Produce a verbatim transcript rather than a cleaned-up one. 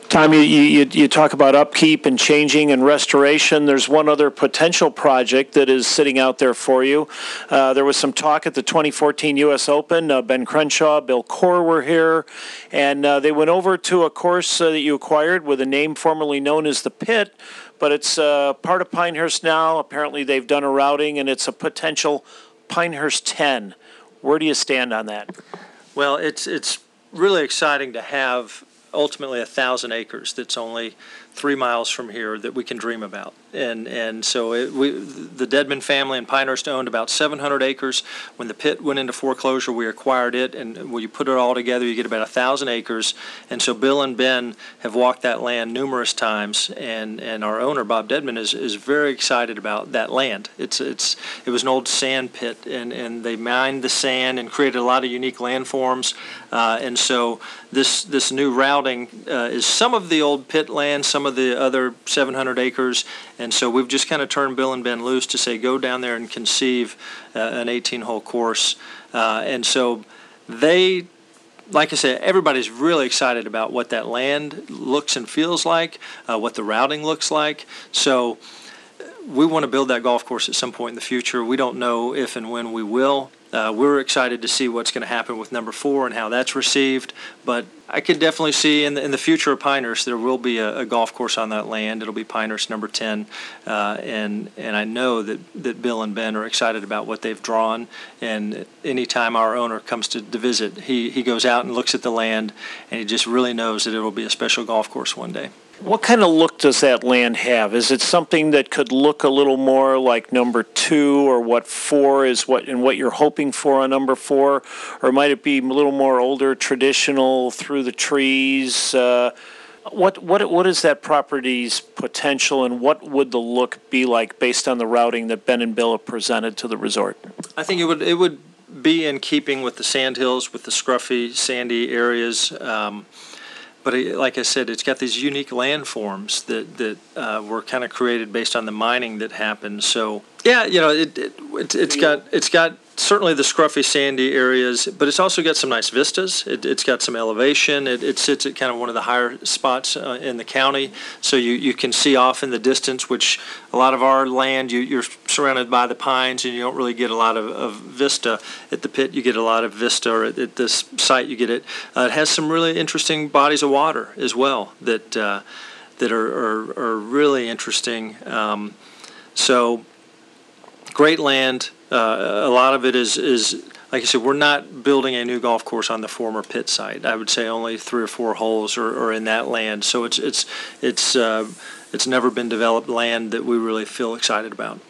Tom, you, you, you talk about upkeep and changing and restoration. There's one other potential project that is sitting out there for you. Uh, there was some talk at the twenty fourteen U S Open. Uh, Ben Crenshaw, Bill Coore were here, and uh, they went over to a course uh, that you acquired with a name formerly known as the Pit, but it's uh, part of Pinehurst now. Apparently they've done a routing, and it's a potential Pinehurst ten. Where do you stand on that? Well, it's it's really exciting to have ultimately a thousand acres that's only three miles from here that we can dream about. And and so it, we, the Dedman family in Pinehurst owned about seven hundred acres. When the Pit went into foreclosure, we acquired it, and when you put it all together, you get about a thousand acres. And so Bill and Ben have walked that land numerous times, and, and our owner, Bob Dedman, is, is very excited about that land. It's it's it was an old sand pit, and, and they mined the sand and created a lot of unique landforms. Uh, and so this this new routing uh, is some of the old pit land, some of the other seven hundred acres, and so we've just kind of turned Bill and Ben loose to say, go down there and conceive uh, an eighteen-hole course. Uh, and so they, like I said, everybody's really excited about what that land looks and feels like, uh, what the routing looks like. So we want to build that golf course at some point in the future. We don't know if and when we will. Uh, we're excited to see what's going to happen with number four and how that's received. But I could definitely see in the, in the future of Pinehurst there will be a, a golf course on that land. It'll be Pinehurst number ten, uh, and and I know that, that Bill and Ben are excited about what they've drawn. And anytime our owner comes to, to visit, he he goes out and looks at the land, and he just really knows that it will be a special golf course one day. What kind of look does that land have? Is it something that could look a little more like number two, or what four is, what and what you're hoping for on number four, or might it be a little more older, traditional, through the trees? Uh, what what what is that property's potential, and what would the look be like based on the routing that Ben and Bill have presented to the resort? I think it would it would be in keeping with the sandhills, with the scruffy, sandy areas. Um, But it, like I said, it's got these unique landforms that that uh, were kind of created based on the mining that happened. So yeah, you know, it, it, it it's got it's got certainly the scruffy, sandy areas, but it's also got some nice vistas. It, it's got some elevation. It, it sits at kind of one of the higher spots uh, in the county, so you, you can see off in the distance, which a lot of our land, you, you're surrounded by the pines, and you don't really get a lot of, of vista. At the Pit, you get a lot of vista, or at, at this site, you get it. Uh, it has some really interesting bodies of water as well that uh, that are, are, are really interesting. Um, so great land. Uh, a lot of it is, is, like I said, we're not building a new golf course on the former Pit site. I would say only three or four holes are, are in that land. So it's it's it's uh, it's never been developed land that we really feel excited about.